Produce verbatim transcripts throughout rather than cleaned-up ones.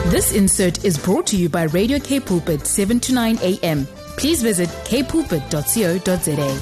This insert is brought to you by Radio K Pulpit, seven to nine a.m. Please visit k pulpit dot co dot za.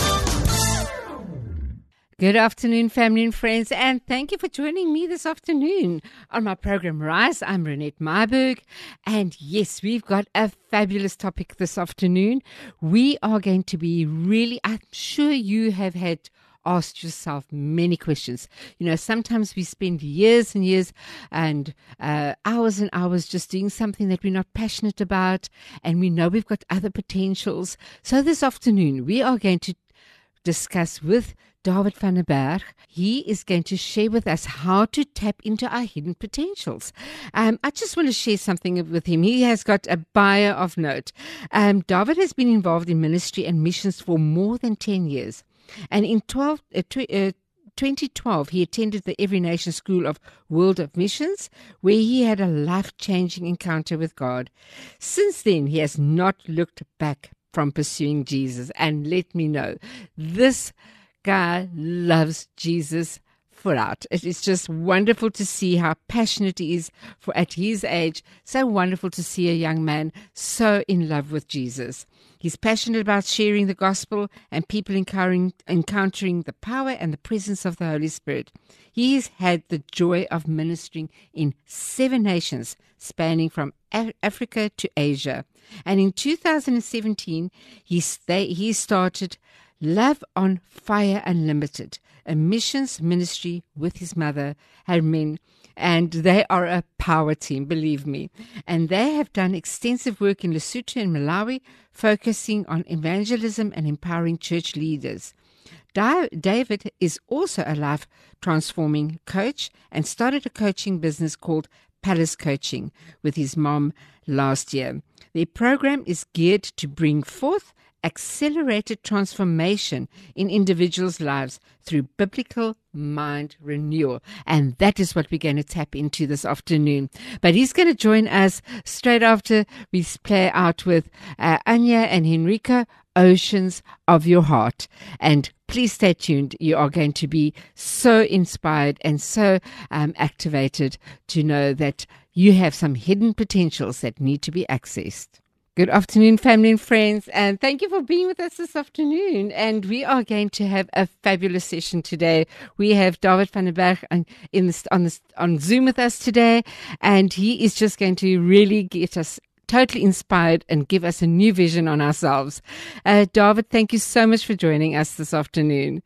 Good afternoon, family and friends, and thank you for joining me this afternoon on my program Rise. I'm Renette Myburgh, and yes, we've got a fabulous topic this afternoon. We are going to be really, I'm sure you have had asked yourself many questions. You know, sometimes we spend years and years and uh, hours and hours just doing something that we're not passionate about, and we know we've got other potentials. So this afternoon, we are going to discuss with David van der Berg. He is going to share with us how to tap into our hidden potentials. Um, I just want to share something with him. He has got a bio of note. Um, David has been involved in ministry and missions for more than ten years. And in twelve, uh, tw- uh, twenty twelve, he attended the Every Nation School of World of Missions, where he had a life-changing encounter with God. Since then, he has not looked back from pursuing Jesus. And let me know, this guy loves Jesus full out. It is just wonderful to see how passionate he is for at his age. So wonderful to see a young man so in love with Jesus. He's passionate about sharing the gospel and people encountering, encountering the power and the presence of the Holy Spirit. He has had the joy of ministering in seven nations, spanning from Af- Africa to Asia. And in two thousand seventeen, he, sta- he started Love on Fire Unlimited, a missions ministry with his mother, Hermin, and they are a power team, believe me. And they have done extensive work in Lesotho and Malawi, focusing on evangelism and empowering church leaders. Di- David is also a life-transforming coach and started a coaching business called Palace Coaching with his mom last year. Their program is geared to bring forth accelerated transformation in individuals' lives through biblical mind renewal. And that is what we're going to tap into this afternoon. But he's going to join us straight after we play out with uh, Anya and Henrico, Oceans of Your Heart. And please stay tuned. You are going to be so inspired and so um, activated to know that you have some hidden potentials that need to be accessed. Good afternoon, family and friends, and thank you for being with us this afternoon. And we are going to have a fabulous session today. We have David van der Berg on, in this, on, this, on Zoom with us today, and he is just going to really get us totally inspired and give us a new vision on ourselves. Uh, David, thank you so much for joining us this afternoon.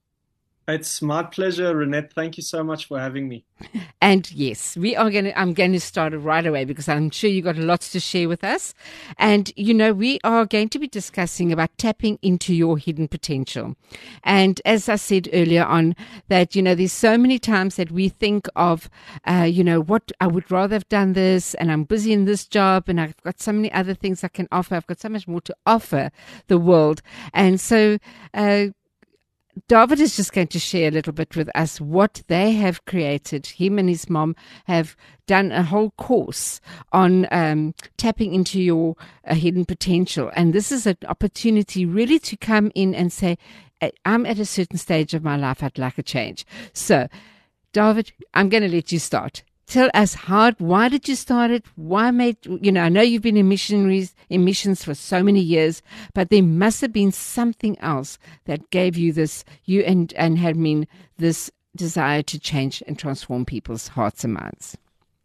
It's my pleasure, Renette. Thank you so much for having me. And yes, we are going to, I'm going to start it right away because I'm sure you got lots to share with us. And, you know, we are going to be discussing about tapping into your hidden potential. And as I said earlier on, that, you know, there's so many times that we think of, uh, you know, what I would rather have done this, and I'm busy in this job, and I've got so many other things I can offer. I've got so much more to offer the world. And so, uh, David is just going to share a little bit with us what they have created. Him and his mom have done a whole course on um, tapping into your uh, hidden potential. And this is an opportunity really to come in and say, I'm at a certain stage of my life, I'd like a change. So, David, I'm going to let you start. Tell us how, why did you start it? Why made, you know, I know you've been in missionaries, in missions for so many years, but there must have been something else that gave you this, you and, and Hermin, this desire to change and transform people's hearts and minds.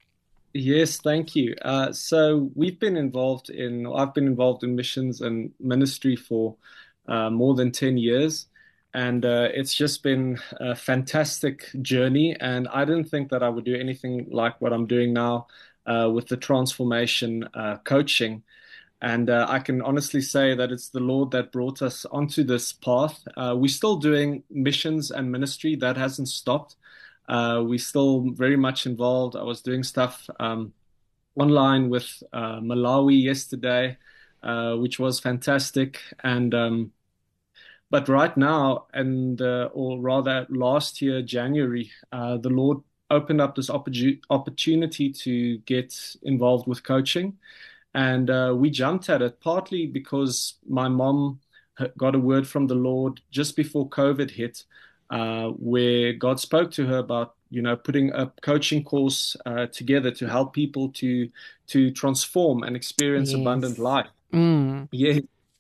Yes, thank you. Uh, so we've been involved in, I've been involved in missions and ministry for uh, more than ten years. And uh, it's just been a fantastic journey. And I didn't think that I would do anything like what I'm doing now uh, with the transformation uh, coaching. And uh, I can honestly say that it's the Lord that brought us onto this path. Uh, we're still doing missions and ministry. That hasn't stopped. Uh, we're still very much involved. I was doing stuff um, online with uh, Malawi yesterday, uh, which was fantastic. And um, But right now, and uh, or rather last year, January, uh, the Lord opened up this opportu- opportunity to get involved with coaching. And uh, we jumped at it, partly because my mom got a word from the Lord just before COVID hit, uh, where God spoke to her about you know, putting a coaching course uh, together to help people to to transform and experience abundant Yes. life. Mm. Yeah.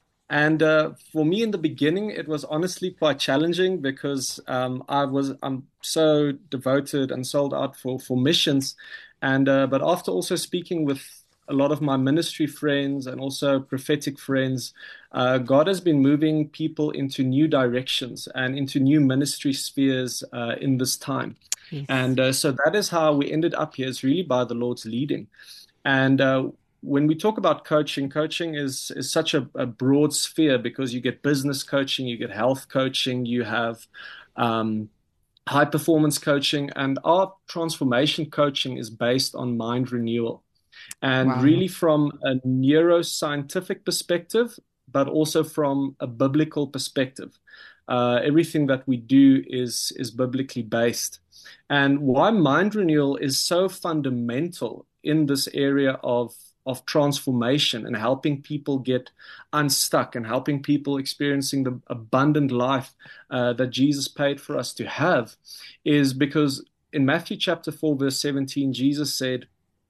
And uh, for me in the beginning, it was honestly quite challenging because um, I was I'm so devoted and sold out for for missions, and uh, but after also speaking with a lot of my ministry friends and also prophetic friends, uh, God has been moving people into new directions and into new ministry spheres uh, in this time, Yes. and uh, so that is how we ended up here. Is really by the Lord's leading. And uh, when we talk about coaching, coaching is is such a, a broad sphere because you get business coaching, you get health coaching, you have um, high performance coaching, and our transformation coaching is based on mind renewal. And Wow. really from a neuroscientific perspective, but also from a biblical perspective. Uh, everything that we do is is biblically based. And why mind renewal is so fundamental in this area of of transformation and helping people get unstuck and helping people experiencing the abundant life uh, that Jesus paid for us to have is because in Matthew chapter four, verse seventeen, Jesus said,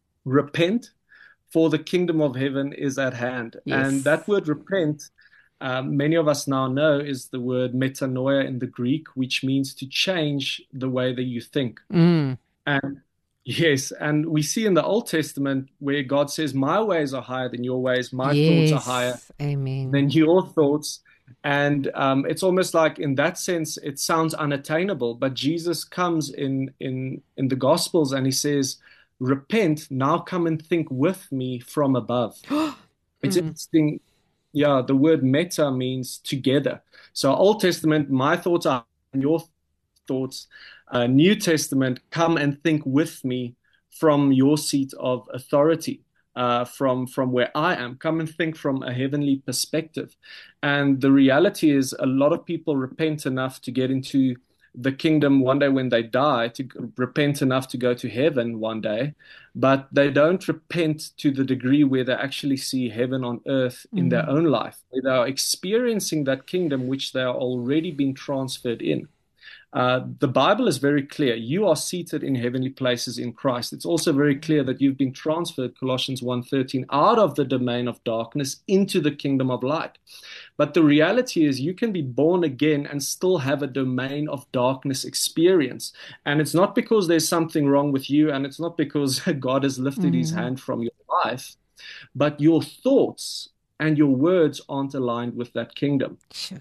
repent, for the kingdom of heaven is at hand. And Yes. that word repent, um, many of us now know, is the word metanoia in the Greek, which means to change the way that you think. Mm. And yes, and we see in the Old Testament where God says, my ways are higher than your ways, my thoughts are higher Yes. Amen. than your thoughts. And um, it's almost like in that sense, it sounds unattainable. But Jesus comes in in in the Gospels and he says, repent, now come and think with me from above. It's Mm. interesting. Yeah, the word meta means together. So Old Testament, my thoughts are your thoughts. Uh, New Testament, come and think with me from your seat of authority, uh, from from where I am. Come and think from a heavenly perspective. And the reality is, a lot of people repent enough to get into the kingdom one day when they die, to repent enough to go to heaven one day, but they don't repent to the degree where they actually see heaven on earth in their Mm. own life, where they are experiencing that kingdom which they are already being transferred in. Uh, the Bible is very clear. You are seated in heavenly places in Christ. It's also very clear that you've been transferred, Colossians one thirteen, out of the domain of darkness into the kingdom of light. But the reality is you can be born again and still have a domain of darkness experience. And it's not because there's something wrong with you, and it's not because God has lifted his Mm. hand from your life, but your thoughts and your words aren't aligned with that kingdom. Sure.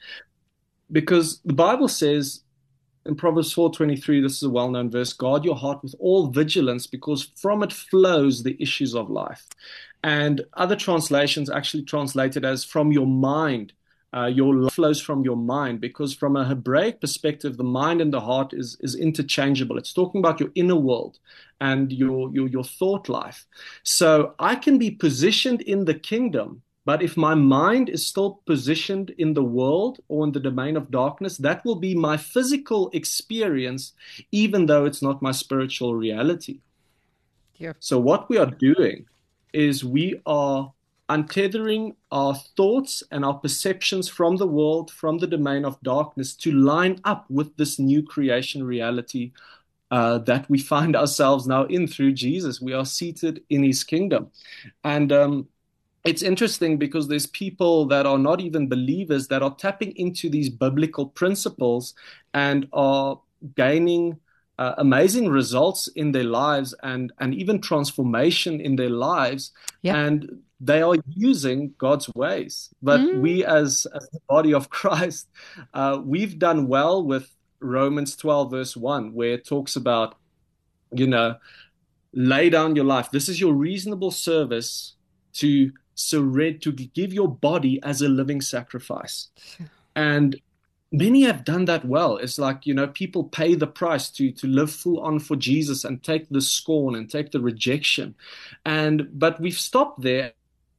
Because the Bible says, in Proverbs four twenty-three, this is a well-known verse, guard your heart with all vigilance because from it flows the issues of life. And other translations actually translate it as from your mind. Uh, your life flows from your mind, because from a Hebraic perspective, the mind and the heart is, is interchangeable. It's talking about your inner world and your, your, your thought life. So I can be positioned in the kingdom, but if my mind is still positioned in the world or in the domain of darkness, that will be my physical experience, even though it's not my spiritual reality. Yeah. So what we are doing is we are untethering our thoughts and our perceptions from the world, from the domain of darkness, to line up with this new creation reality uh, that we find ourselves now in through Jesus. We are seated in his kingdom. And um, it's interesting because there's people that are not even believers that are tapping into these biblical principles and are gaining uh, amazing results in their lives and, and even transformation in their lives. Yep. And they are using God's ways. But Mm. we as, as the body of Christ, uh, we've done well with Romans twelve, verse one, where it talks about, you know, lay down your life. This is your reasonable service to surrender, to give your body as a living sacrifice. Sure. And many have done that well. It's like, you know, people pay the price to to live full on for Jesus and take the scorn and take the rejection. And but we've stopped there.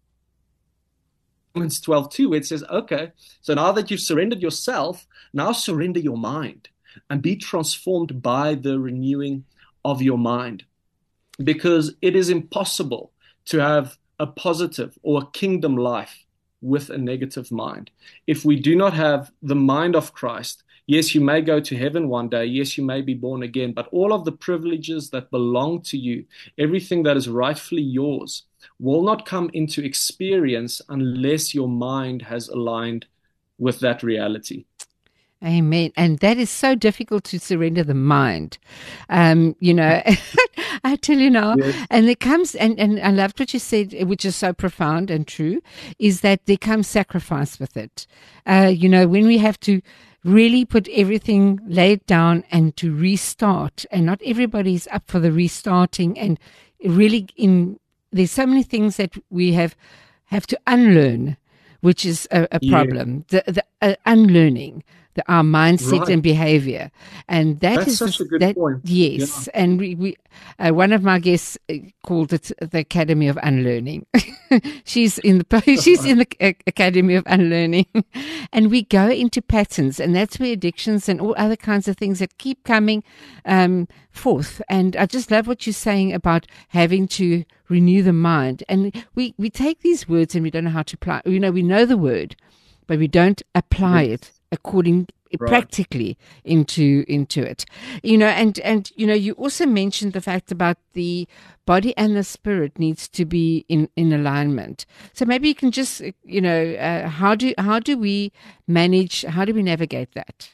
Romans twelve two, where it says, okay, so now that you've surrendered yourself, now surrender your mind and be transformed by the renewing of your mind. Because it is impossible to have a positive or a kingdom life with a negative mind. If we do not have the mind of Christ, Yes, you may go to heaven one day. Yes, you may be born again, but all of the privileges that belong to you, everything that is rightfully yours, will not come into experience unless your mind has aligned with that reality. Amen. And that is so difficult to surrender the mind. Um, you know, I tell you now, Yes. and there comes, and, and I loved what you said, which is so profound and true, is that there comes sacrifice with it. Uh, you know, when we have to really put everything laid down and to restart, and not everybody's up for the restarting, and really in, there's so many things that we have, have to unlearn, which is a, a Yeah. problem, the, the uh, unlearning. The, our mindset Right. and behavior, and that That's is such the, a good that, point. yes. And we, we uh, one of my guests uh, called it the Academy of Unlearning. she's in the she's in the uh, Academy of Unlearning, and we go into patterns, and that's where addictions and all other kinds of things that keep coming um, forth. And I just love what you're saying about having to renew the mind. And we we take these words and we don't know how to apply. You know, we know the word, but we don't apply it according Right. practically into into it, you know. And and you know, you also mentioned the fact about the body and the spirit needs to be in in alignment. So maybe you can just, you know, uh, how do how do we manage? How do we navigate that?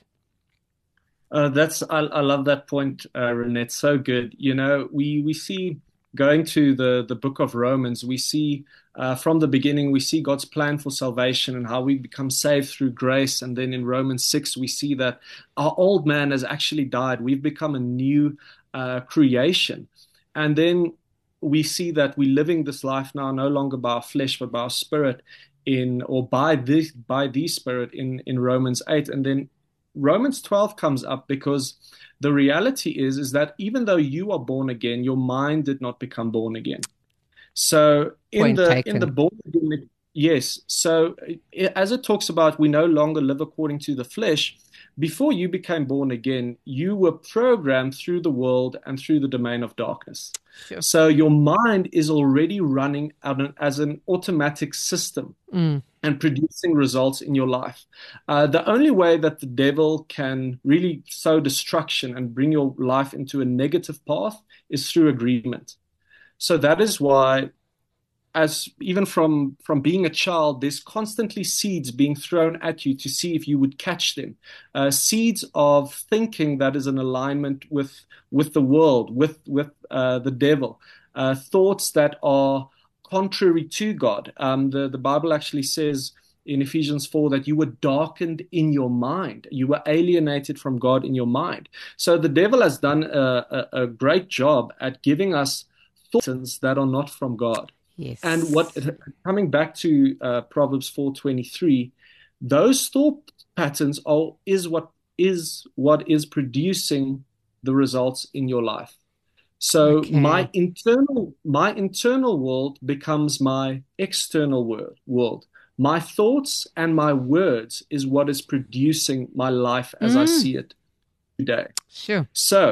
Uh, that's I, I love that point, uh, Renette. So good. You know, we we see going to the the book of Romans, we see uh, from the beginning we see God's plan for salvation and how we become saved through grace. And then in Romans six, we see that our old man has actually died. We've become a new uh, creation. And then we see that we're living this life now no longer by our flesh but by our spirit in or by this by the Spirit in in Romans eight. And then Romans twelve comes up because the reality is, is that even though you are born again, your mind did not become born again. So in Point the taken. in the born again, yes. So i- as it talks about, we no longer live according to the flesh. Before you became born again, you were programmed through the world and through the domain of darkness. Sure. So your mind is already running out an- as an automatic system Mm. and producing results in your life. Uh, the only way that the devil can really sow destruction and bring your life into a negative path is through agreement. So that is why, as even from from being a child, there's constantly seeds being thrown at you to see if you would catch them. Uh, seeds of thinking that is in alignment with with the world, with with uh, the devil. Uh, thoughts that are contrary to God. Um, the the Bible actually says in Ephesians four that you were darkened in your mind. You were alienated from God in your mind. So the devil has done a, a, a great job at giving us thoughts that are not from God. Yes. And what coming back to uh, Proverbs four twenty-three, those thought patterns are is what is what is producing the results in your life. So Okay. my internal my internal world becomes my external world world. My thoughts and my words is what is producing my life as I Mm. see it today. Sure. So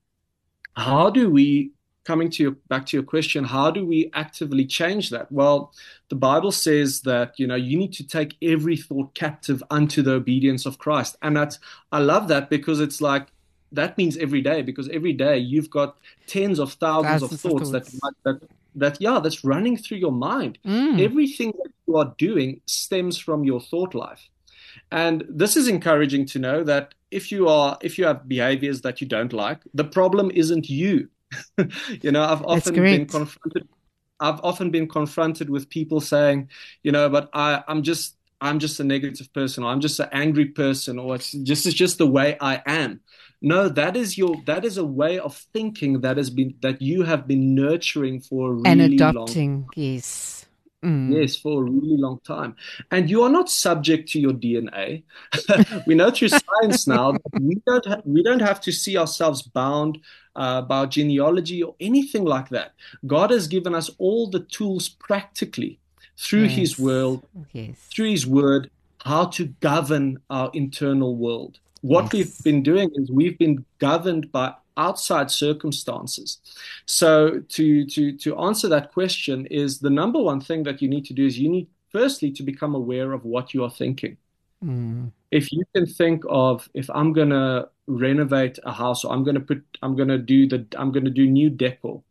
how do we, coming to your, back to your question, how do we actively change that? Well, the Bible says that, you know, you need to take every thought captive unto the obedience of Christ. And that's, I love that because it's like, that means every day, because every day you've got tens of thousands, Thousands of of thoughts, thoughts. that, that, that, yeah, that's running through your mind. Mm. Everything that you are doing stems from your thought life. And this is encouraging to know that if you are, if you have behaviors that you don't like, the problem isn't you. You know, I've That's often been correct. confronted. I've often been confronted with people saying, you know, but I, I'm just, I'm just a negative person, or I'm just an angry person, or it's just, it's just the way I am. No, that is your, that is a way of thinking that has been, that you have been nurturing for a And really long adopting. Yes. Mm. Yes, for a really long time. And you are not subject to your D N A. We know through science now that we don't ha- we don't have to see ourselves bound uh, by our genealogy or anything like that. God has given us all the tools practically through His Yes. world, Yes. through His word, how to govern our internal world. What Yes. we've been doing is we've been governed by outside circumstances. So to to to answer that question is the number one thing that you need to do is you need firstly to become aware of what you are thinking. Mm. If you can think of, if I'm gonna renovate a house, or I'm gonna put, I'm gonna do the, I'm gonna do new decor,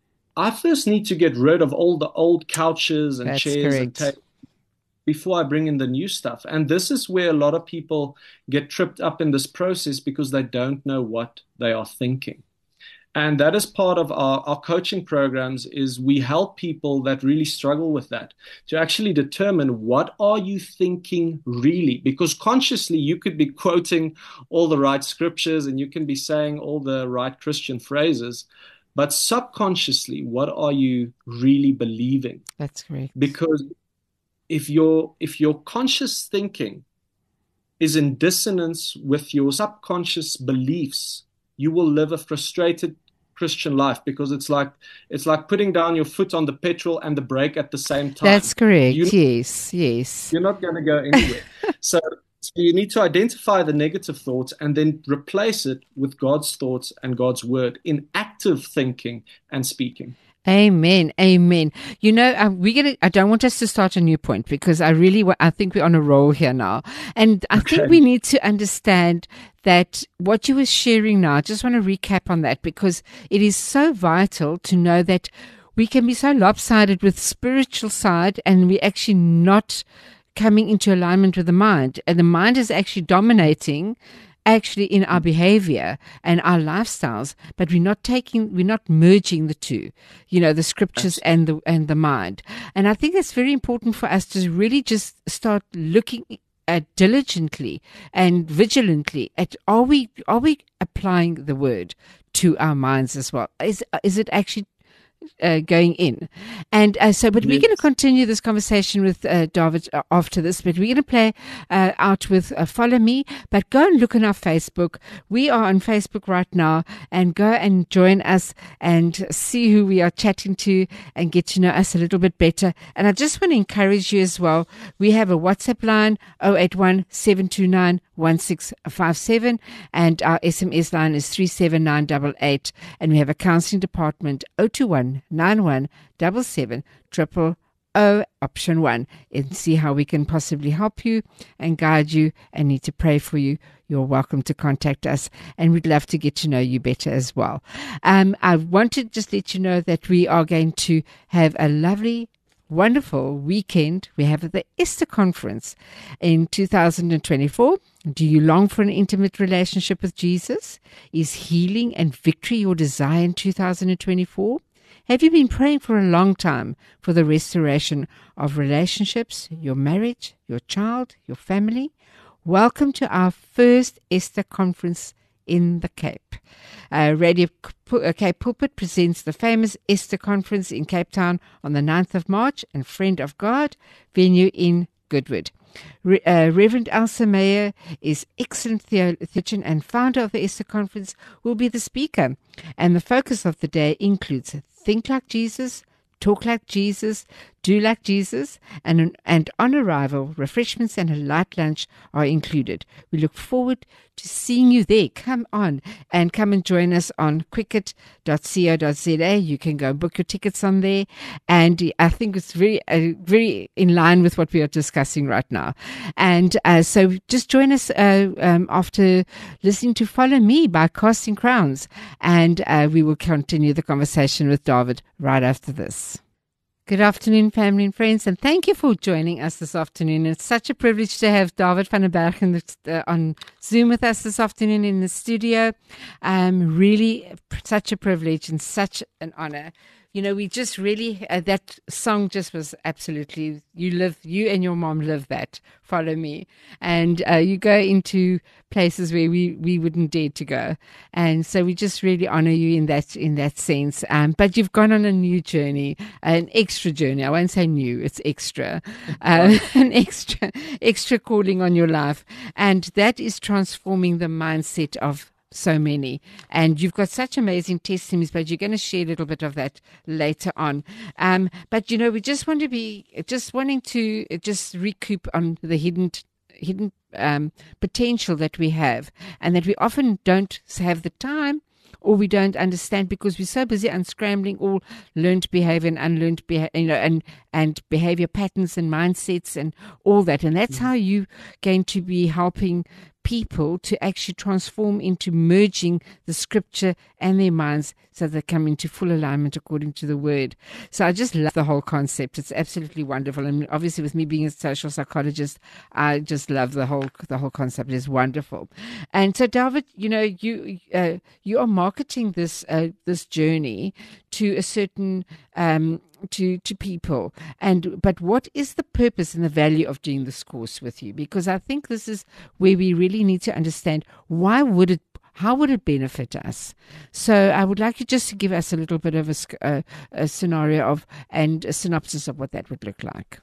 I first need to get rid of all the old couches and That's chairs and correct. tables before I bring in the new stuff. And this is where a lot of people get tripped up in this process because they don't know what they are thinking. And that is part of our, our coaching programs is we help people that really struggle with that to actually determine what are you thinking really? Because consciously you could be quoting all the right scriptures and you can be saying all the right Christian phrases, but subconsciously, what are you really believing? That's correct. Because if your if your conscious thinking is in dissonance with your subconscious beliefs, you will live a frustrated Christian life because it's like it's like putting down your foot on the petrol and the brake at the same time. That's correct. You, yes, yes. You're not going to go anywhere. so, so you need to identify the negative thoughts and then replace it with God's thoughts and God's word in active thinking and speaking. Amen. Amen. You know, uh, we're gonna. I don't want us to start a new point because I really, wa- I think we're on a roll here now, and I Okay. think we need to understand that what you were sharing now. I just want to recap on that because it is so vital to know that we can be so lopsided with spiritual side, and we're actually not coming into alignment with the mind, and the mind is actually dominating actually in our behavior and our lifestyles, but we're not taking, we're not merging the two, you know, the scriptures and the, and the mind. And I think it's very important for us to really just start looking at diligently and vigilantly at, are we, are we applying the word to our minds as well? Is, is it actually Uh, going in. And uh, so, but yes. We're going to continue this conversation with uh, David uh, after this, but we're going to play uh, out with uh, Follow Me, but go and look on our Facebook. We are on Facebook right now, and go and join us and see who we are chatting to and get to know us a little bit better. And I just want to encourage you as well. We have a WhatsApp line, zero eight one, seven two nine, one six five seven, and our S M S line is three seven nine eight eight, and we have a counseling department, zero two one, nine one seven seven triple O option one, and see how we can possibly help you and guide you and need to pray for you. You're welcome to contact us, and we'd love to get to know you better as well. Um, I want to just let you know that we are going to have a lovely, wonderful weekend. We have the Esther Conference in two thousand twenty-four. Do you long for an intimate relationship with Jesus? Is healing and victory your desire in two thousand twenty-four? Have you been praying for a long time for the restoration of relationships, your marriage, your child, your family? Welcome to our first Esther Conference in the Cape. Uh, Radio Cape Pulpit presents the famous Esther Conference in Cape Town on the ninth of March, and Friend of God venue in Goodwood. Re, uh, Reverend Elsa Meyer is excellent theologian and founder of the Esther Conference, will be the speaker. And the focus of the day includes Think Like Jesus, Talk Like Jesus, Do Like Jesus, and, and on arrival, refreshments and a light lunch are included. We look forward to seeing you there. Come on and come and join us on quicket dot co dot za. You can go book your tickets on there, and I think it's very, uh, very in line with what we are discussing right now. And uh, so just join us uh, um, after listening to Follow Me by Casting Crowns, and uh, we will continue the conversation with David right after this. Good afternoon, family and friends, and thank you for joining us this afternoon. It's such a privilege to have David van der Berg in the, uh, on Zoom with us this afternoon in the studio. Um, really, such a privilege and such an honor. You know, we just really, uh, that song just was absolutely, you live, you and your mom live that, Follow Me. And uh, you go into places where we, we wouldn't dare to go. And so we just really honor you in that, in that sense. Um, but you've gone on a new journey, an extra journey. I won't say new, it's extra, uh, an extra, extra calling on your life. And that is transforming the mindset of so many, and you've got such amazing testimonies, but you're going to share a little bit of that later on. Um, but you know, we just want to be just wanting to just recoup on the hidden hidden um, potential that we have, and that we often don't have the time or we don't understand because we're so busy unscrambling all learned behavior and unlearned behavior, you know, and, and behavior patterns and mindsets and all that. And that's how you're going to be helping people to actually transform into merging the scripture and their minds so they come into full alignment according to the word. So I just love the whole concept. It's absolutely wonderful. And obviously with me being a social psychologist, I just love the whole the whole concept. It's wonderful. And so David, you know, you uh, you are marketing this uh, this journey to a certain um to to people, and but what is the purpose and the value of doing this course with you? Because I think this is where we really need to understand why would it how would it benefit us. So I would like you just to give us a little bit of a, a, a scenario of and a synopsis of what that would look like.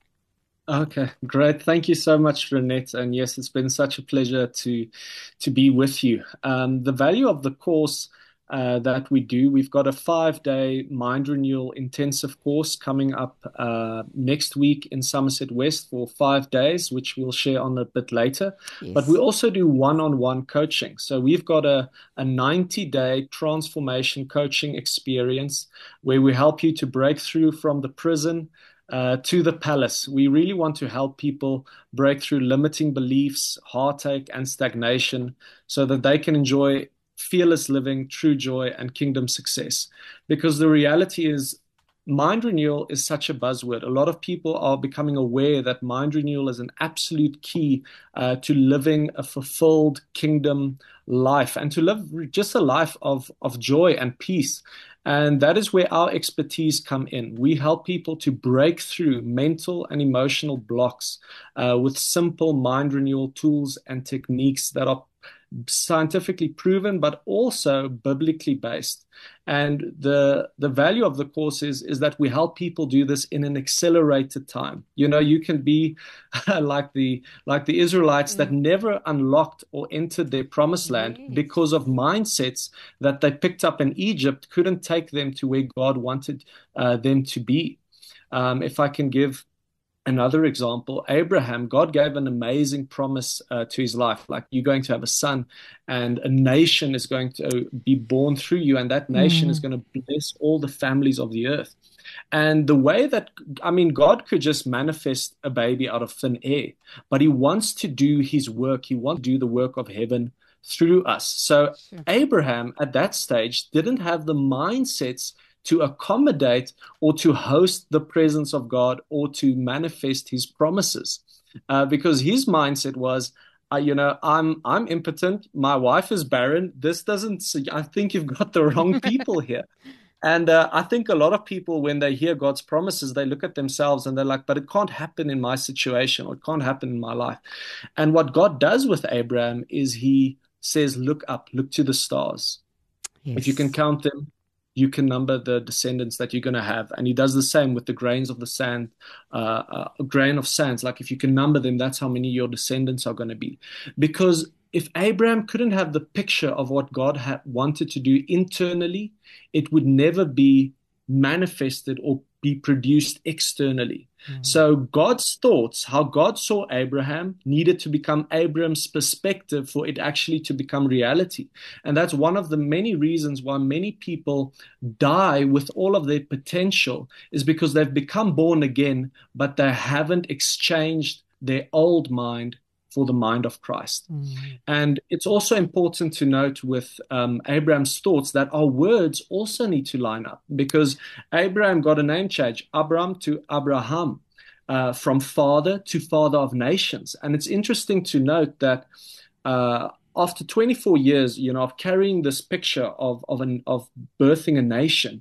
Okay, great. Thank you so much, Renette. And yes, it's been such a pleasure to to be with you. Um, the value of the course Uh, that we do. We've got a five-day mind renewal intensive course coming up uh, next week in Somerset West for five days, which we'll share on a bit later. Yes. But we also do one-on-one coaching. So we've got a, a ninety-day transformation coaching experience where we help you to break through from the prison uh, to the palace. We really want to help people break through limiting beliefs, heartache, and stagnation so that they can enjoy fearless living, true joy, and kingdom success. Because the reality is, mind renewal is such a buzzword. A lot of people are becoming aware that mind renewal is an absolute key uh, to living a fulfilled kingdom life and to live just a life of, of joy and peace. And that is where our expertise come in. We help people to break through mental and emotional blocks uh, with simple mind renewal tools and techniques that are scientifically proven, but also biblically based. And the the value of the course is, is that we help people do this in an accelerated time. You know, you can be like the like the Israelites mm. that never unlocked or entered their promised land yes. because of mindsets that they picked up in Egypt couldn't take them to where God wanted uh, them to be. Um, if I can give another example, Abraham, God gave an amazing promise uh, to his life, like you're going to have a son and a nation is going to be born through you, and that nation mm. is going to bless all the families of the earth. And the way that, I mean, God could just manifest a baby out of thin air, but he wants to do his work. He wants to do the work of heaven through us. So sure. Abraham at that stage didn't have the mindsets to accommodate or to host the presence of God or to manifest his promises. Uh, because his mindset was, uh, you know, I'm I'm impotent, my wife is barren, this doesn't, I think you've got the wrong people here. And uh, I think a lot of people, when they hear God's promises, they look at themselves and they're like, but it can't happen in my situation, or it can't happen in my life. And what God does with Abraham is he says, look up, look to the stars. Yes. If you can count them, you can number the descendants that you're going to have. And he does the same with the grains of the sand, uh, uh, a grain of sands. Like if you can number them, that's how many your descendants are going to be. Because if Abraham couldn't have the picture of what God had wanted to do internally, it would never be manifested or be produced externally. Mm-hmm. So God's thoughts, how God saw Abraham, needed to become Abraham's perspective for it actually to become reality. And that's one of the many reasons why many people die with all of their potential, is because they've become born again, but they haven't exchanged their old mind for the mind of Christ. Mm. And it's also important to note with um, Abraham's thoughts that our words also need to line up, because Abraham got a name change, Abram to Abraham, uh, from father to father of nations. And it's interesting to note that uh, after twenty-four years, you know, of carrying this picture of of, an, of birthing a nation,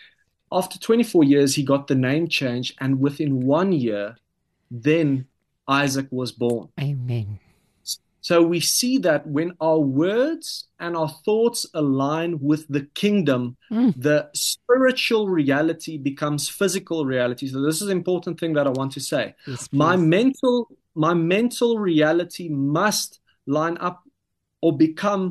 after twenty-four years, he got the name change, and within one year, then Isaac was born. Amen. So we see that when our words and our thoughts align with the kingdom, mm. the spiritual reality becomes physical reality. So this is an important thing that I want to say. Yes, my mental, my mental reality must line up or become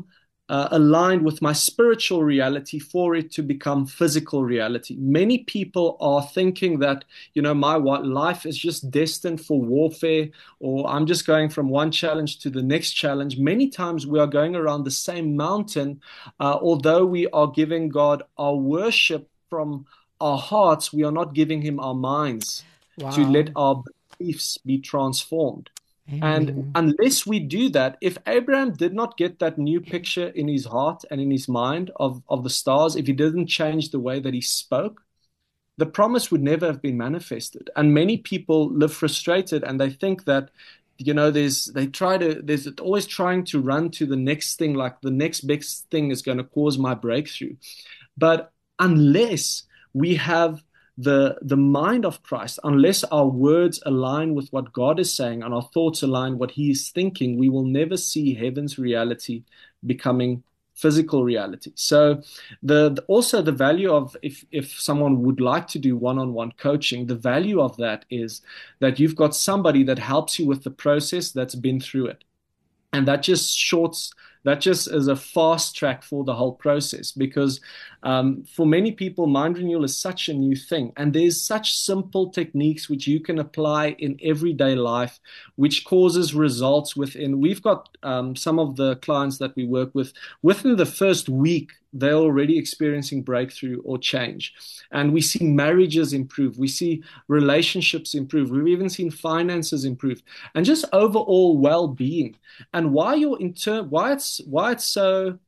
uh, aligned with my spiritual reality for it to become physical reality. Many people are thinking that, you know, my life is just destined for warfare, or I'm just going from one challenge to the next challenge. Many times we are going around the same mountain, uh, although we are giving God our worship from our hearts, we are not giving him our minds Wow. to let our beliefs be transformed. Amen. And unless we do that, if Abraham did not get that new picture in his heart and in his mind of, of the stars, if he didn't change the way that he spoke, the promise would never have been manifested. And many people live frustrated, and they think that, you know, there's they try to there's always trying to run to the next thing, like the next best thing is going to cause my breakthrough. But unless we have the the mind of Christ, unless our words align with what God is saying and our thoughts align what he is thinking, we will never see heaven's reality becoming physical reality. So the, the also the value of, if if someone would like to do one-on-one coaching, the value of that is that you've got somebody that helps you with the process, that's been through it. And that just shorts That just is a fast track for the whole process, because um, for many people, mind renewal is such a new thing. And there's such simple techniques which you can apply in everyday life, which causes results within. We've got um, some of the clients that we work with, within the first week, they're already experiencing breakthrough or change. And we see marriages improve. We see relationships improve. We've even seen finances improve, and just overall well-being. And why your inter- why it's why it's so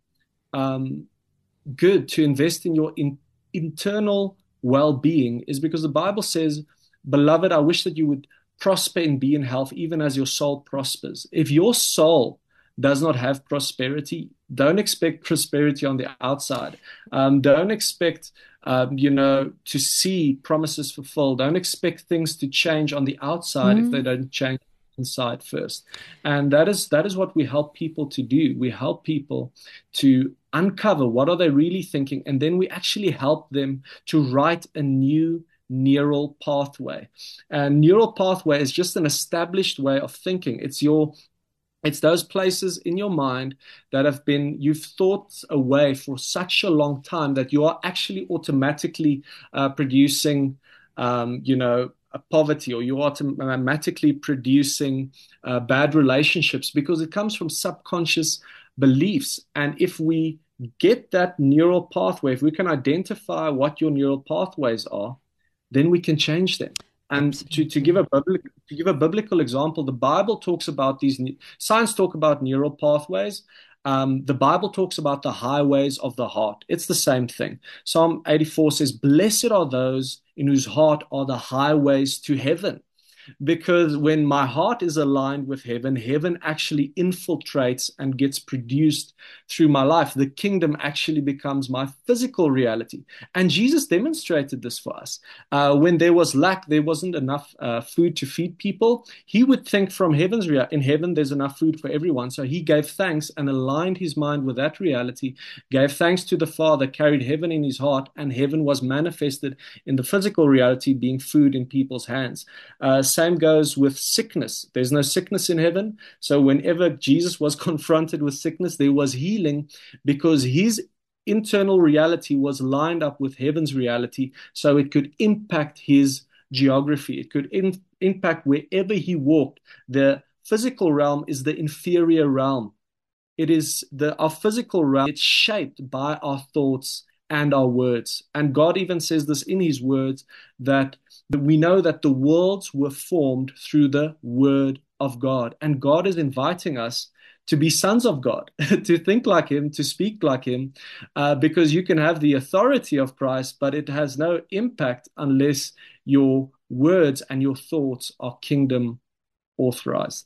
um, good to invest in your in- internal well-being is because the Bible says, "Beloved, I wish that you would prosper and be in health, even as your soul prospers." If your soul does not have prosperity, don't expect prosperity on the outside. Um, don't expect, um, you know, to see promises fulfilled. Don't expect things to change on the outside mm. if they don't change inside first. And that is that is what we help people to do. We help people to uncover what are they really thinking, and then we actually help them to write a new neural pathway. And neural pathway is just an established way of thinking. It's your It's those places in your mind that have been, you've thought away for such a long time that you are actually automatically uh, producing, um, you know, a poverty, or you're automatically producing uh, bad relationships, because it comes from subconscious beliefs. And if we get that neural pathway, if we can identify what your neural pathways are, then we can change them. And to, to give a biblical, to give a biblical example, the Bible talks about these. Science talk about neural pathways. Um, the Bible talks about the highways of the heart. It's the same thing. Psalm eighty-four says, "Blessed are those in whose heart are the highways to heaven." Because when my heart is aligned with heaven, heaven actually infiltrates and gets produced through my life. The kingdom actually becomes my physical reality. And Jesus demonstrated this for us. Uh, when there was lack, there wasn't enough uh, food to feed people. He would think from heaven's reality. In heaven, there's enough food for everyone. So he gave thanks and aligned his mind with that reality, gave thanks to the Father, carried heaven in his heart, and heaven was manifested in the physical reality being food in people's hands. Uh, Same goes with sickness. There's no sickness in heaven. So whenever Jesus was confronted with sickness, there was healing, because his internal reality was lined up with heaven's reality, so it could impact his geography. It could in, impact wherever he walked. The physical realm is the inferior realm. It is the our physical realm. It's shaped by our thoughts and our words. And God even says this in his words, that we know that the worlds were formed through the word of God. And God is inviting us to be sons of God, to think like him, to speak like him, uh, because you can have the authority of Christ, but it has no impact unless your words and your thoughts are kingdom authorized.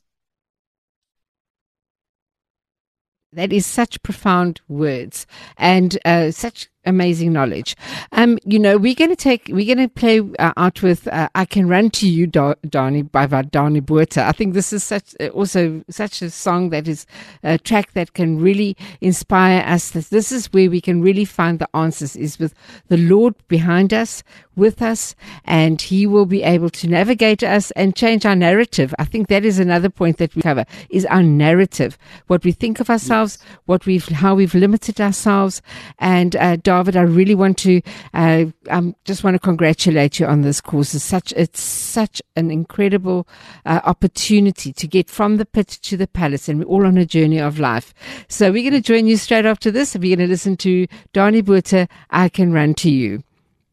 That is such profound words, and uh, such amazing knowledge. Um, you know, we're going to take, we're going to play uh, out with uh, "I Can Run to You," da- Dani, by Dani Botha. I think this is such uh, also such a song that is a track that can really inspire us. This, this is where we can really find the answers, is with the Lord behind us, with us, and He will be able to navigate us and change our narrative. I think that is another point that we cover, is our narrative, what we think of ourselves, yes. what we've, how we've limited ourselves. And uh, David, I really want to, uh, I just want to congratulate you on this course. It's such, it's such an incredible uh, opportunity to get from the pit to the palace, and we're all on a journey of life. So we're going to join you straight after this. We're going to listen to Dani Botha, "I Can Run to You."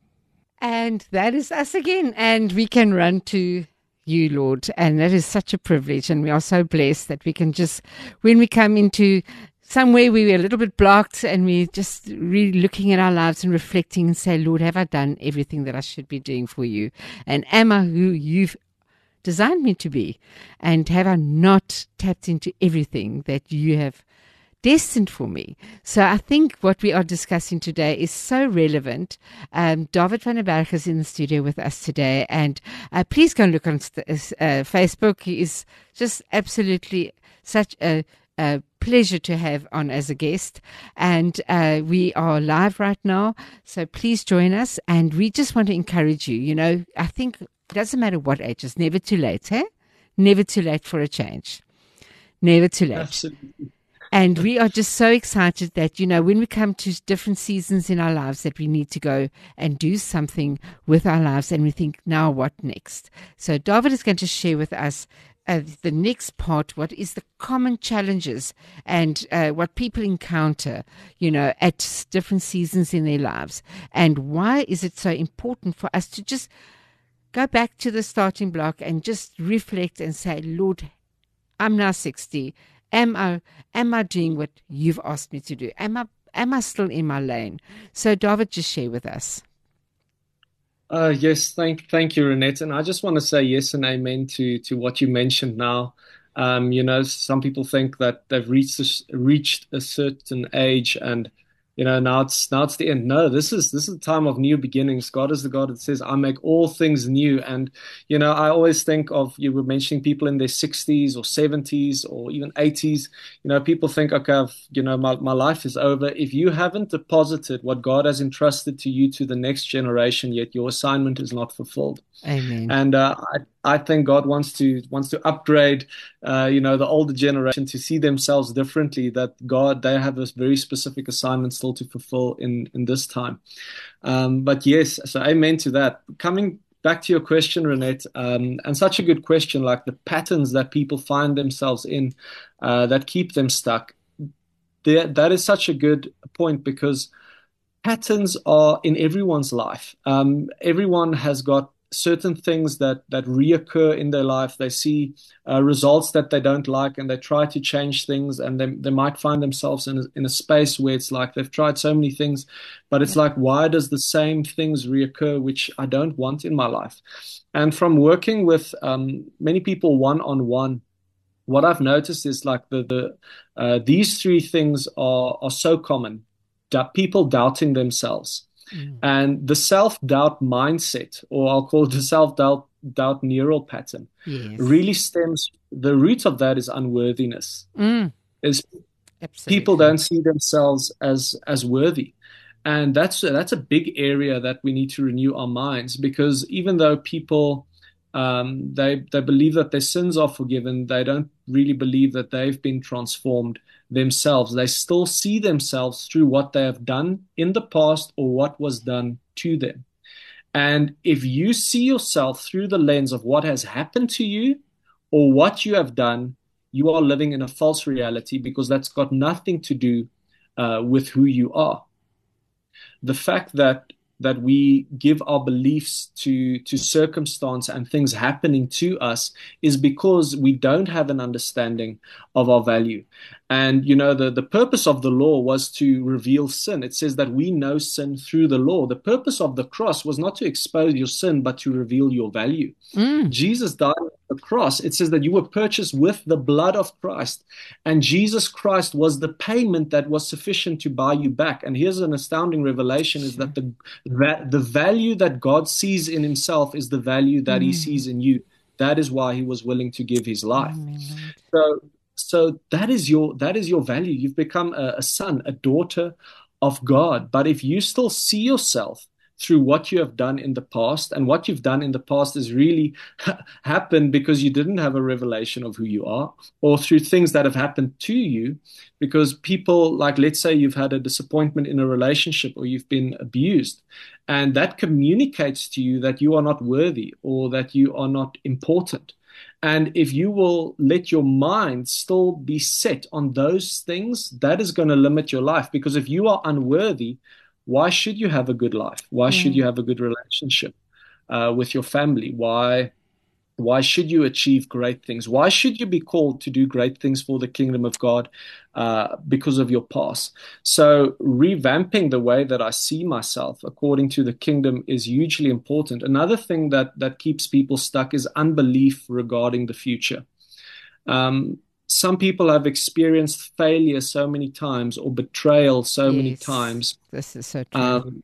And that is us again, and we can run to you, Lord. And that is such a privilege, and we are so blessed that we can just, when we come into somewhere where we're a little bit blocked and we're just really looking at our lives and reflecting and say, Lord, have I done everything that I should be doing for you? And am I who you've designed me to be? And have I not tapped into everything that you have destined for me? So I think what we are discussing today is so relevant. Um, David van der Berg is in the studio with us today, and uh, please go and look on st- uh, Facebook. He is just absolutely such a, a pleasure to have on as a guest, and uh, we are live right now, so please join us. And we just want to encourage you. You know, I think it doesn't matter what age, it's never too late, eh? Never too late for a change. Never too late. Absolutely. And we are just so excited that, you know, when we come to different seasons in our lives, that we need to go and do something with our lives, and we think, now what next? So David is going to share with us uh, the next part, what is the common challenges and uh, what people encounter, you know, at different seasons in their lives. And why is it so important for us to just go back to the starting block and just reflect and say, Lord, I'm now sixty. Am I, am I doing what you've asked me to do? Am I, am I still in my lane? So David, just share with us. Uh, yes, thank thank you, Renette. And I just want to say yes and amen to to what you mentioned now. Um, you know, some people think that they've reached a, reached a certain age, and you know, now it's now it's the end. No, this is this is the time of new beginnings. God is the God that says, "I make all things new." And you know, I always think of, you were mentioning people in their sixties or seventies or even eighties. You know, people think, okay, I've, you know, my my life is over. If you haven't deposited what God has entrusted to you to the next generation yet, your assignment is not fulfilled. Amen. And uh, I I think God wants to wants to upgrade, uh, you know, the older generation to see themselves differently. That God, they have this very specific assignment still to fulfill in in this time. Um, but yes, so amen to that. Coming back to your question, Renette, um, and such a good question, like the patterns that people find themselves in uh, that keep them stuck. There, that is such a good point, because patterns are in everyone's life. Um, everyone has got certain things that that reoccur in their life. They see uh, results that they don't like, and they try to change things, and they they might find themselves in a, in a space where it's like they've tried so many things, but it's like, why does the same things reoccur which I don't want in my life? And from working with um, many people one-on-one, what I've noticed is like the the uh, these three things are are so common. Da- people doubting themselves. Mm. And the self-doubt mindset, or I'll call it the self-doubt doubt neural pattern, yes, really stems, the root of that is unworthiness. Mm. Is Absolutely. People don't see themselves as as worthy. And that's that's a big area that we need to renew our minds, because even though people um, they they believe that their sins are forgiven, they don't really believe that they've been transformed themselves. They still see themselves through what they have done in the past or what was done to them. And if you see yourself through the lens of what has happened to you or what you have done, you are living in a false reality, because that's got nothing to do uh, with who you are. The fact that that we give our beliefs to, to circumstance and things happening to us is because we don't have an understanding of our value. And, you know, the, the purpose of the law was to reveal sin. It says that we know sin through the law. The purpose of the cross was not to expose your sin, but to reveal your value. Mm. Jesus died on the cross. It says that you were purchased with the blood of Christ. And Jesus Christ was the payment that was sufficient to buy you back. And here's an astounding revelation, is that the, that the value that God sees in himself is the value that mm. he sees in you. That is why he was willing to give his life. Amen. So So that is your that is your value. You've become a, a son, a daughter of God. But if you still see yourself through what you have done in the past, and what you've done in the past has really happened because you didn't have a revelation of who you are, or through things that have happened to you, because people, like, let's say you've had a disappointment in a relationship, or you've been abused, and that communicates to you that you are not worthy, or that you are not important. And if you will let your mind still be set on those things, that is going to limit your life. Because if you are unworthy, why should you have a good life? Why mm. should you have a good relationship uh, with your family? Why, why should you achieve great things? Why should you be called to do great things for the kingdom of God uh, because of your past? So revamping the way that I see myself according to the kingdom is hugely important. Another thing that, that keeps people stuck is unbelief regarding the future. Um, some people have experienced failure so many times, or betrayal so yes, many times. This is so true. Um,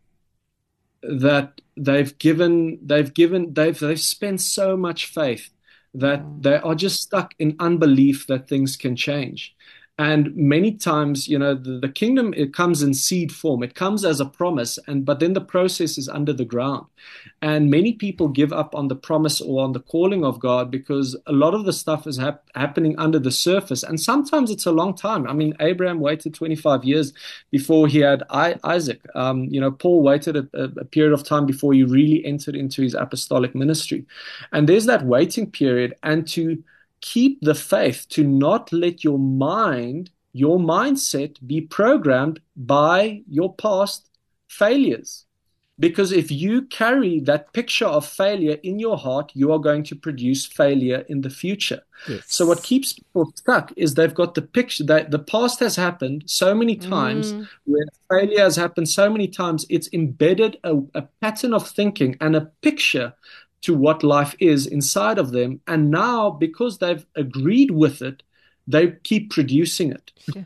that they've given, they've given, they've they've spent so much faith that mm. they are just stuck in unbelief that things can change. And many times, you know, the, the kingdom, it comes in seed form. It comes as a promise, and but then the process is under the ground. And many people give up on the promise or on the calling of God because a lot of the stuff is hap- happening under the surface. And sometimes it's a long time. I mean, Abraham waited twenty-five years before he had I- Isaac. Um, you know, Paul waited a, a period of time before he really entered into his apostolic ministry. And there's that waiting period. And to keep the faith, to not let your mind, your mindset be programmed by your past failures. Because if you carry that picture of failure in your heart, you are going to produce failure in the future. Yes. So what keeps people stuck is they've got the picture that the past has happened so many times, mm. where failure has happened so many times, it's embedded a, a pattern of thinking and a picture to what life is inside of them. And now, because they've agreed with it, they keep producing it. Yeah.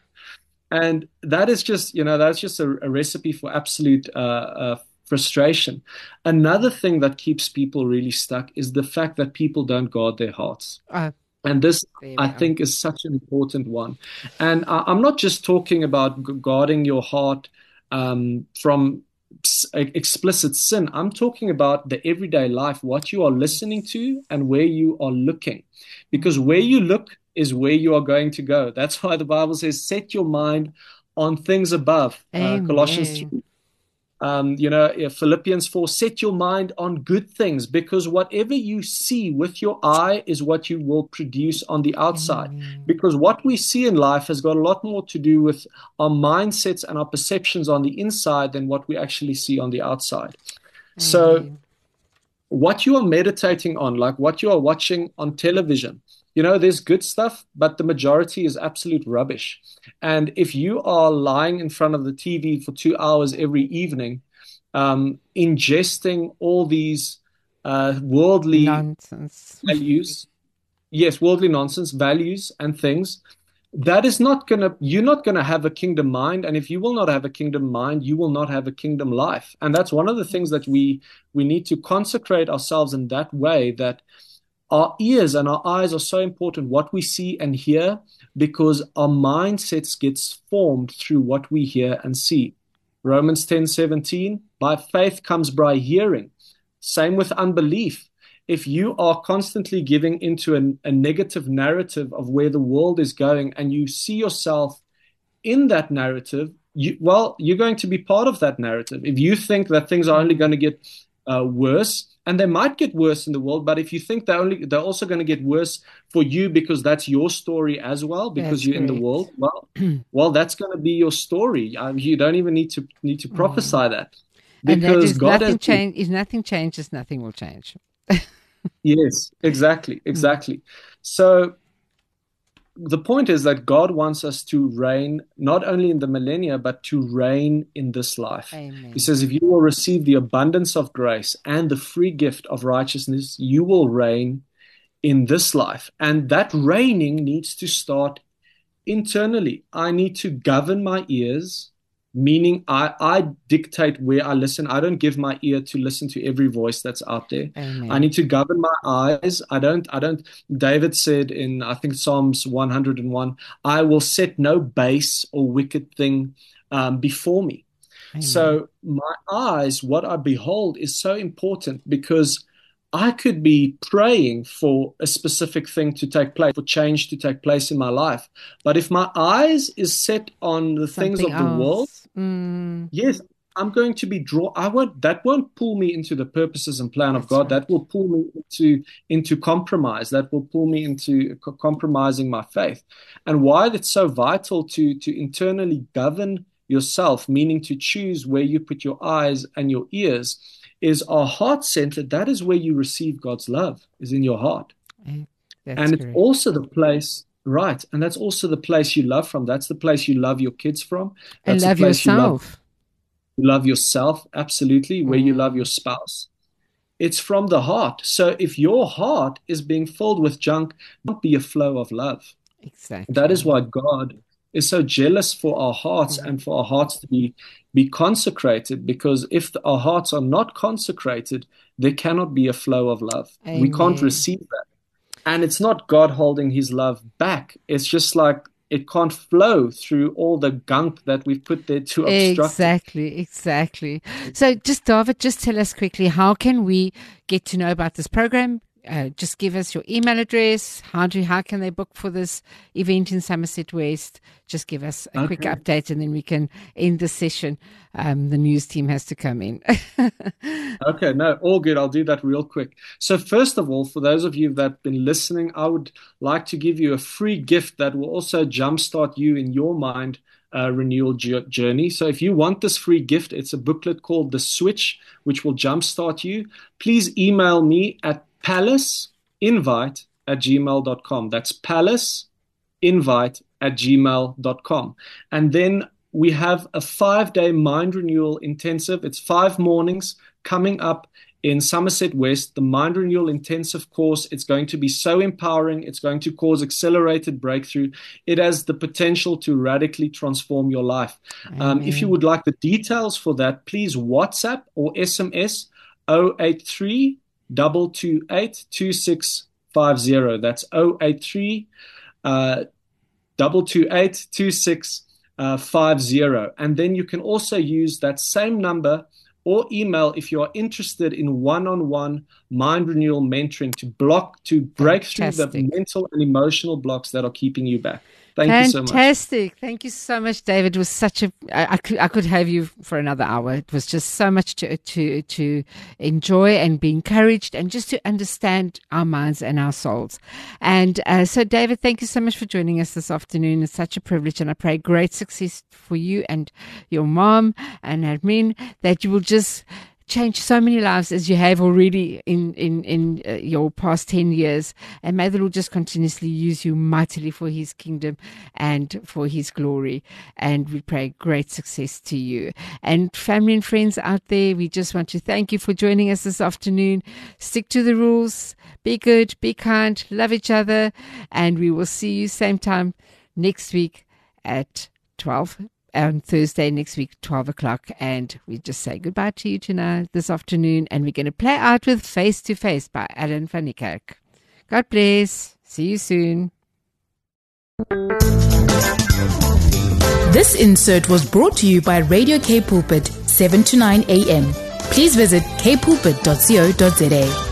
And that is just, you know, that's just a, a recipe for absolute uh, uh, frustration. Another thing that keeps people really stuck is the fact that people don't guard their hearts. Uh, and this, I think, is such an important one. And I, I'm not just talking about guarding your heart um, from explicit sin. I'm talking about the everyday life, what you are listening to and where you are looking. Because where you look is where you are going to go. That's why the Bible says, set your mind on things above. Uh, Colossians three. Um, you know, Philippians four, set your mind on good things, because whatever you see with your eye is what you will produce on the outside. Mm. Because what we see in life has got a lot more to do with our mindsets and our perceptions on the inside than what we actually see on the outside. Mm. So what you are meditating on, like what you are watching on television, you know, there's good stuff, but the majority is absolute rubbish. And if you are lying in front of the T V for two hours every evening, um, ingesting all these uh, worldly nonsense values, yes, worldly nonsense, values and things, that is not going to, you're not going to have a kingdom mind. And if you will not have a kingdom mind, you will not have a kingdom life. And that's one of the things that we, we need to consecrate ourselves in that way, that our ears and our eyes are so important, what we see and hear, because our mindsets gets formed through what we hear and see. Romans ten seventeen, by faith comes by hearing. Same with unbelief. If you are constantly giving into an, a negative narrative of where the world is going, and you see yourself in that narrative, you, well, you're going to be part of that narrative. If you think that things are only going to get uh, worse, and they might get worse in the world, but if you think they're only they're also going to get worse for you because that's your story as well, because that's you're great. In the world, well, well, that's going to be your story. Um, you don't even need to need to prophesy mm. that, because and that is God nothing has change. If nothing changes, nothing will change. Yes, exactly, exactly. Mm. So the point is that God wants us to reign not only in the millennia, but to reign in this life. Amen. He says, if you will receive the abundance of grace and the free gift of righteousness, you will reign in this life. And that reigning needs to start internally. I need to govern my ears, meaning I, I dictate where I listen. I don't give my ear to listen to every voice that's out there. Amen. I need to govern my eyes. I don't, I don't, David said in, I think, Psalms one hundred and one, I will set no base or wicked thing um, before me. Amen. So my eyes, what I behold, is so important, because I could be praying for a specific thing to take place, for change to take place in my life. But if my eyes is set on the Something things of else. the world, mm. yes, I'm going to be drawn. I won't. That won't pull me into the purposes and plan of That's God. right. That will pull me into into compromise. That will pull me into co- compromising my faith. And why it's so vital to to internally govern yourself, meaning to choose where you put your eyes and your ears, is our heart centered. That is where you receive God's love, is in your heart. That's and it's correct. also the place, right? And that's also the place you love from. That's the place you love your kids from. And That's love the place you love, yourself. you love yourself, absolutely, where you Mm. love your spouse. It's from the heart. So if your heart is being filled with junk, it won't be a flow of love. Exactly. That is why God is so jealous for our hearts Mhm. and for our hearts to be, be consecrated, because if our hearts are not consecrated, there cannot be a flow of love. We can't Amen. receive that. And it's not God holding his love back. It's just like it can't flow through all the gunk that we've put there to obstruct it. Exactly, exactly. So just, David, just tell us quickly, how can we get to know about this program? Uh, just give us your email address. How do how can they book for this event in Somerset West? Just give us a quick Okay. update, and then we can end the session. Um, the news team has to come in. Okay, no, all good. I'll do that real quick. So first of all, for those of you that have been listening, I would like to give you a free gift that will also jumpstart you in your mind uh, renewal ju- journey. So if you want this free gift, it's a booklet called The Switch, which will jumpstart you. Please email me at palaceinvite at gmail dot com. That's palaceinvite at gmail dot com. And then we have a five-day mind renewal intensive. It's five mornings coming up in Somerset West, the Mind Renewal Intensive course. It's going to be so empowering. It's going to cause accelerated breakthrough. It has the potential to radically transform your life. Um, if you would like the details for that, please WhatsApp or S M S zero eight three, two two eight, two six five zero. That's zero eight three, uh, two two eight, two six five zero. And then you can also use that same number or email if you are interested in one-on-one mind renewal mentoring to block, to break Fantastic. through the mental and emotional blocks that are keeping you back. Thank you so much. Fantastic. Thank you so much, David. It was such a, I, I, could, I could have you for another hour. It was just so much to, to, to enjoy and be encouraged, and just to understand our minds and our souls. And uh, so, David, thank you so much for joining us this afternoon. It's such a privilege, and I pray great success for you and your mom and admin, that you will just change so many lives as you have already in in in uh, your past ten years, and may the Lord just continuously use you mightily for his kingdom and for his glory. And we pray great success to you. And family and friends out there, we just want to thank you for joining us this afternoon. Stick to the rules, be good, be kind, love each other, and we will see you same time next week at twelve on Thursday next week, twelve o'clock. And we just say goodbye to you tonight, this afternoon. And we're going to play out with Face to Face by Alan van Niekerk. God bless. See you soon. This insert was brought to you by Radio K Pulpit, seven to nine a.m. Please visit k pulpit dot co dot za.